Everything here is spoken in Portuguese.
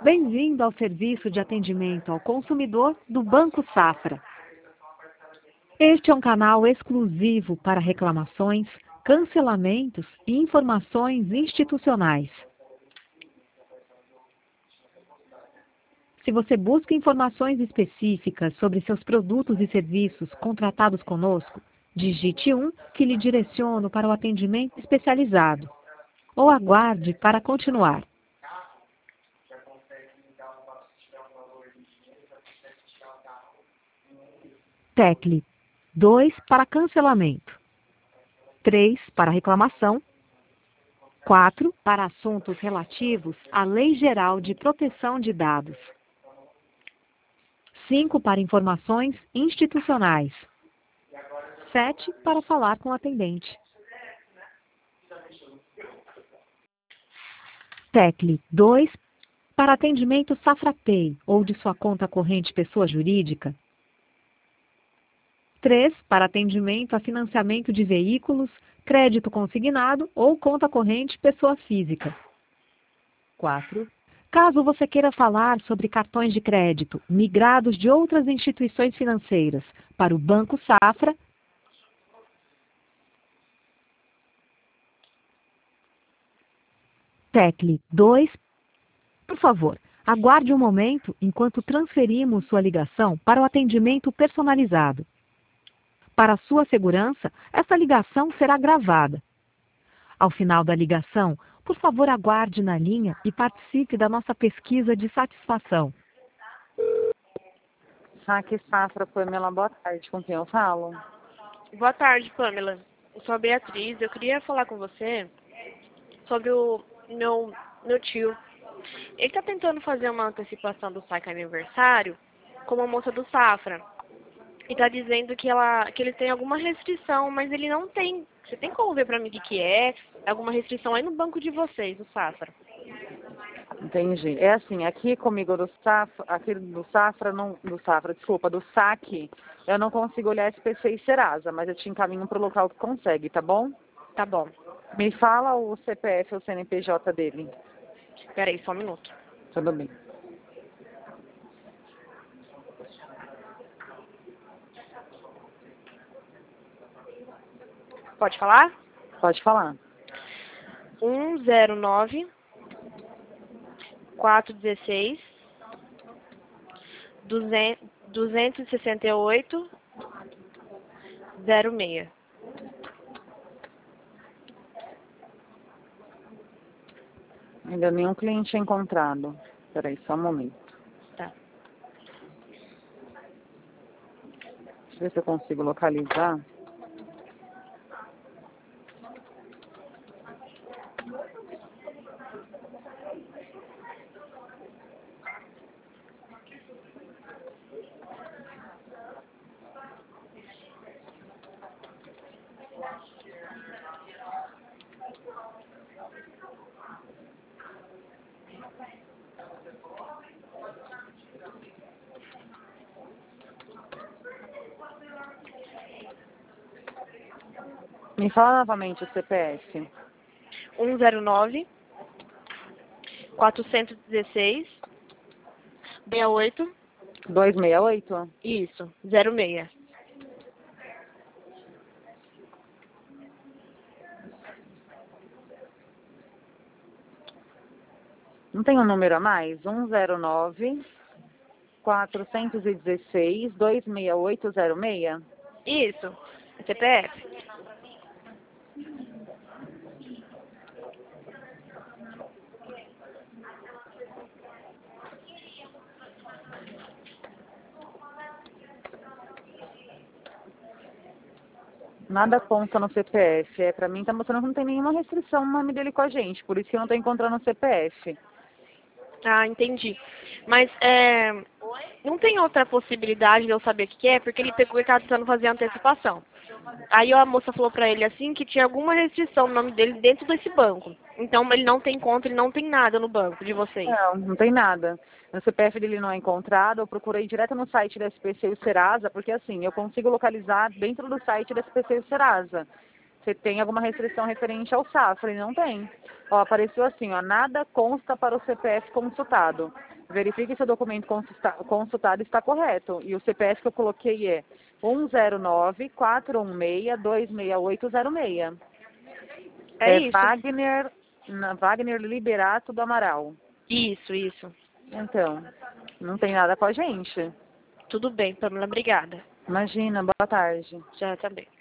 Bem-vindo ao serviço de atendimento ao consumidor do Banco Safra. Este é um canal exclusivo para reclamações, cancelamentos e informações institucionais. Se você busca informações específicas sobre seus produtos e serviços contratados conosco, digite 1 que lhe direciono para o atendimento especializado. Ou aguarde para continuar. Tecle 2 para cancelamento, 3 para reclamação, 4 para assuntos relativos à Lei Geral de Proteção de Dados, 5 para informações institucionais, 7 para falar com o atendente. Tecle 2 para atendimento SafraPay ou de sua conta corrente pessoa jurídica, 3 para atendimento a financiamento de veículos, crédito consignado ou conta corrente pessoa física. 4. Caso você queira falar sobre cartões de crédito migrados de outras instituições financeiras para o Banco Safra, tecle 2. Por favor, aguarde um momento enquanto transferimos sua ligação para o atendimento personalizado. Para sua segurança, esta ligação será gravada. Ao final da ligação, por favor, aguarde na linha e participe da nossa pesquisa de satisfação. Saque Safra, Pamela, boa tarde. Com quem eu falo? Boa tarde, Pamela. Eu sou a Beatriz. Eu queria falar com você sobre o meu tio. Ele está tentando fazer uma antecipação do saque aniversário como a moça do Safra. E está dizendo que ele tem alguma restrição, mas ele não tem. Você tem como ver para mim o que é? Alguma restrição aí no banco de vocês, do Safra. Entendi. É assim, aqui comigo do Safra, aqui do Safra, não, do Safra, desculpa, do saque, eu não consigo olhar SPC e Serasa, mas eu te encaminho para o local que consegue, tá bom? Tá bom. Me fala o CPF ou CNPJ dele. Peraí, só um minuto. Tudo bem. Pode falar? Pode falar. 109 416 268 06. Ainda nenhum cliente é encontrado. Espera aí, só um momento. Tá. Deixa eu ver se eu consigo localizar. Me fala novamente o CPF. 109 416 68. 268? Isso, 06. Não tem um número a mais? 109 416 26806? Isso, CPF. Nada consta no CPF. Pra mim tá mostrando que não tem nenhuma restrição no nome dele com a gente. Por isso que eu não tô encontrando o CPF. Ah, entendi. Mas não tem outra possibilidade de eu saber o que é, porque ele pegou e estava tentando fazer a antecipação. Aí a moça falou pra ele assim que tinha alguma restrição no nome dele dentro desse banco. Então ele não tem conta, ele não tem nada no banco de vocês. Não tem nada. O CPF dele não é encontrado. Eu procurei direto no site da SPC e o Serasa, porque assim, eu consigo localizar dentro do site da SPC e o Serasa. Você tem alguma restrição referente ao Safra? Ele não tem. Ó, apareceu assim, ó, nada consta para o CPF consultado. Verifique se o documento consultado está correto. E o CPF que eu coloquei é 109-416-26806. É isso. Wagner Liberato do Amaral. Isso. Então, não tem nada com a gente. Tudo bem, Pamela, obrigada. Imagina, boa tarde. Já também.